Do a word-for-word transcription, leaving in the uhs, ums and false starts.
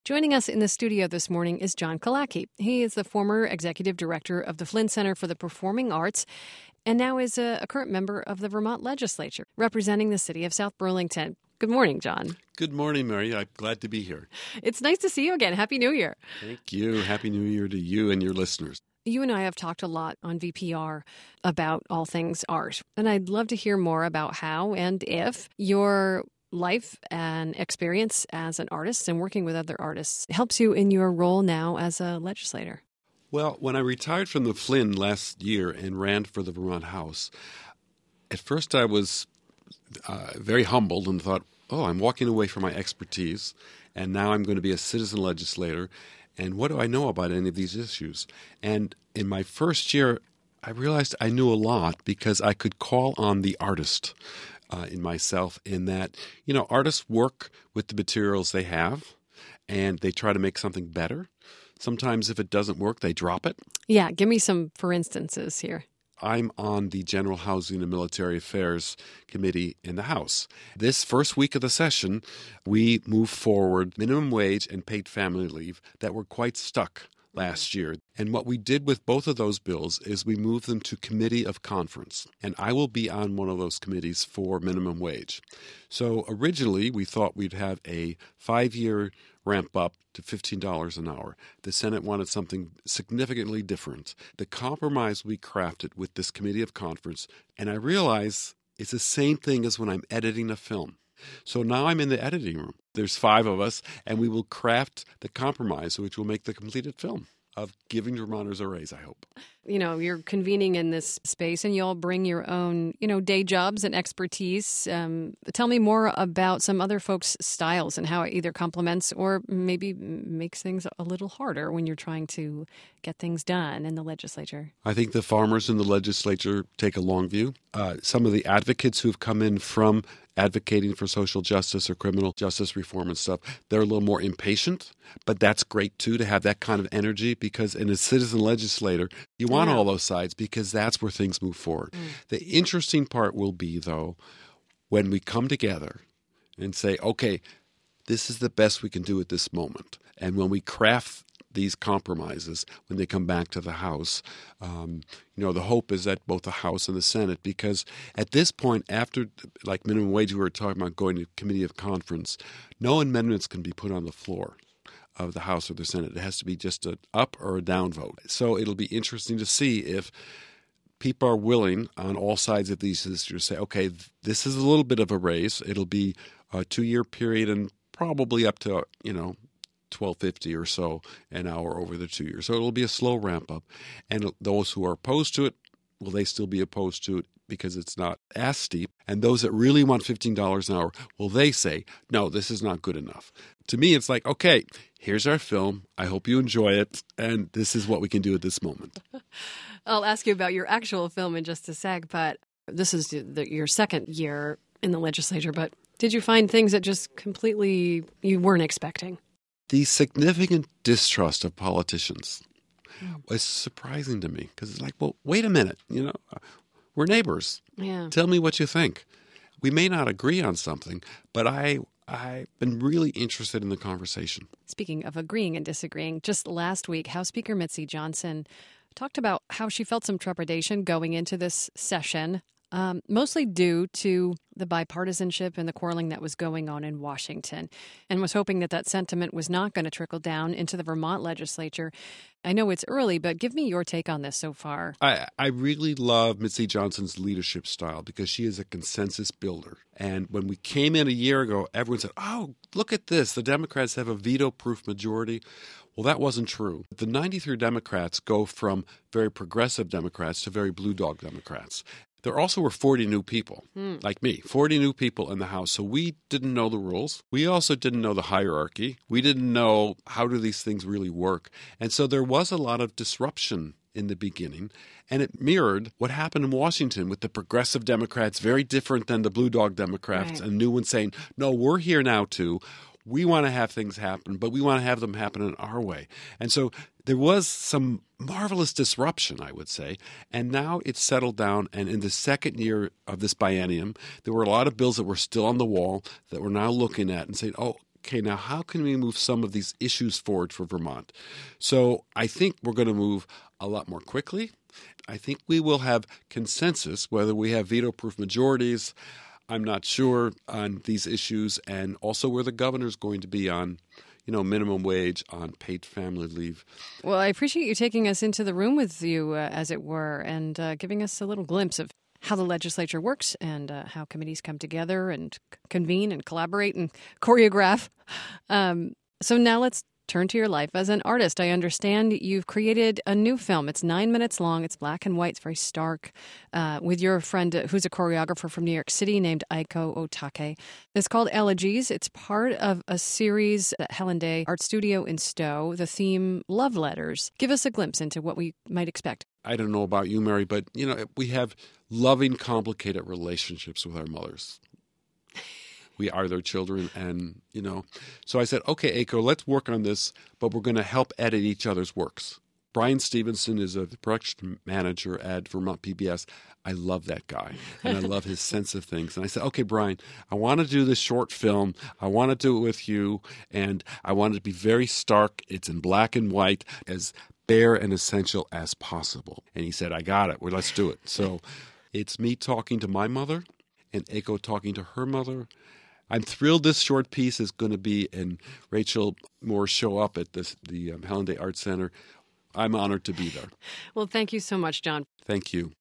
Joining us in the studio this morning is John Killacky. He is the former executive director of the Flynn Center for the Performing Arts and now is a, a current member of the Vermont legislature, representing the city of South Burlington. Good morning, John. Good morning, Mary. I'm glad to be here. It's nice to see you again. Happy New Year. Thank you. Happy New Year to you and your listeners. You and I have talked a lot on V P R about all things art, and I'd love to hear more about how and if your life and experience as an artist and working with other artists helps you in your role now as a legislator. Well, when I retired from the Flynn last year and ran for the Vermont House, at first I was uh, very humbled and thought, oh, I'm walking away from my expertise, and now I'm going to be a citizen legislator, and what do I know about any of these issues? And in my first year, I realized I knew a lot because I could call on the artist uh, in myself in that, you know, artists work with the materials they have, and they try to make something better. Sometimes if it doesn't work, they drop it. Yeah, give me some for instances here. I'm on the General Housing and Military Affairs Committee in the House. This first week of the session, we moved forward minimum wage and paid family leave that were quite stuck last year. And what we did with both of those bills is we moved them to committee of conference. And I will be on one of those committees for minimum wage. So originally, we thought we'd have a five-year ramp up to fifteen dollars an hour. The Senate wanted something significantly different. The compromise we crafted with this committee of conference, and I realize it's the same thing as when I'm editing a film. So now I'm in the editing room. There's five of us, and we will craft the compromise which will make the completed film of giving Vermonters a raise, I hope. You know, you're convening in this space and you all bring your own, you know, day jobs and expertise. Um, tell me more about some other folks' styles and how it either complements or maybe makes things a little harder when you're trying to get things done in the legislature. I think the farmers in the legislature take a long view. Uh, some of the advocates who've come in from advocating for social justice or criminal justice reform and stuff, they're a little more impatient, but that's great too to have that kind of energy because in a citizen legislator, you want yeah. all those sides because that's where things move forward. Mm. The interesting part will be, though, when we come together and say, okay, this is the best we can do at this moment. And when we craft these compromises, when they come back to the House, um, you know, the hope is that both the House and the Senate, because at this point, after, like minimum wage, we were talking about going to committee of conference, no amendments can be put on the floor of the House or the Senate. It has to be just an up or a down vote. So it'll be interesting to see if people are willing on all sides of these issues to say, okay, this is a little bit of a raise. It'll be a two-year period and probably up to, you know, twelve fifty or so an hour over the two years. So it'll be a slow ramp up. And those who are opposed to it, will they still be opposed to it because it's not as steep? And those that really want fifteen dollars an hour, will they say, no, this is not good enough? To me, it's like, okay, here's our film. I hope you enjoy it. And this is what we can do at this moment. I'll ask you about your actual film in just a sec, but this is the, your second year in the legislature. But did you find things that just completely you weren't expecting? The significant distrust of politicians was surprising to me because it's like, well, wait a minute, you know, we're neighbors. Yeah. Tell me what you think. We may not agree on something, but I, I've been really interested in the conversation. Speaking of agreeing and disagreeing, just last week, House Speaker Mitzi Johnson talked about how she felt some trepidation going into this session, um, mostly due to the bipartisanship and the quarreling that was going on in Washington, and was hoping that that sentiment was not going to trickle down into the Vermont legislature. I know it's early, but give me your take on this so far. I, I really love Mitzi Johnson's leadership style because she is a consensus builder. And when we came in a year ago, everyone said, oh, look at this. The Democrats have a veto-proof majority. Well, that wasn't true. The ninety-three Democrats go from very progressive Democrats to very blue dog Democrats. There also were forty new people, mm. like me, forty new people in the House. So we didn't know the rules. We also didn't know the hierarchy. We didn't know how do these things really work. And so there was a lot of disruption in the beginning. And it mirrored what happened in Washington with the progressive Democrats, very different than the blue dog Democrats, right. and new ones saying, no, we're here now too. We want to have things happen, but we want to have them happen in our way. And so there was some marvelous disruption, I would say, and now it's settled down. And in the second year of this biennium, there were a lot of bills that were still on the wall that we're now looking at and saying, oh, okay, now how can we move some of these issues forward for Vermont? So I think we're going to move a lot more quickly. I think we will have consensus, whether we have veto-proof majorities. I'm not sure on these issues, and also where the governor's going to be on, you know, minimum wage, on paid family leave. Well, I appreciate you taking us into the room with you, uh, as it were, and uh, giving us a little glimpse of how the legislature works and uh, how committees come together and c- convene and collaborate and choreograph. Um, so now let's turn to your life as an artist. I understand you've created a new film. It's nine minutes long. It's black and white. It's very stark, uh, with your friend uh, who's a choreographer from New York City named Aiko Otake. It's called Elegies. It's part of a series at Helen Day Art Studio in Stowe. The theme, Love Letters. Give us a glimpse into what we might expect. I don't know about you, Mary, but, you know, we have loving, complicated relationships with our mothers. We are their children, and, you know. So I said, okay, Aiko, let's work on this, but we're going to help edit each other's works. Brian Stevenson is a production manager at Vermont P B S. I love that guy, and I love his sense of things. And I said, okay, Brian, I want to do this short film. I want to do it with you, and I want it to be very stark. It's in black and white, as bare and essential as possible. And he said, I got it. Well, let's do it. So it's me talking to my mother and Aiko talking to her mother. I'm thrilled this short piece is going to be, and Rachel Moore show up at this, the um, Helen Day Art Center. I'm honored to be there. Well, thank you so much, John. Thank you.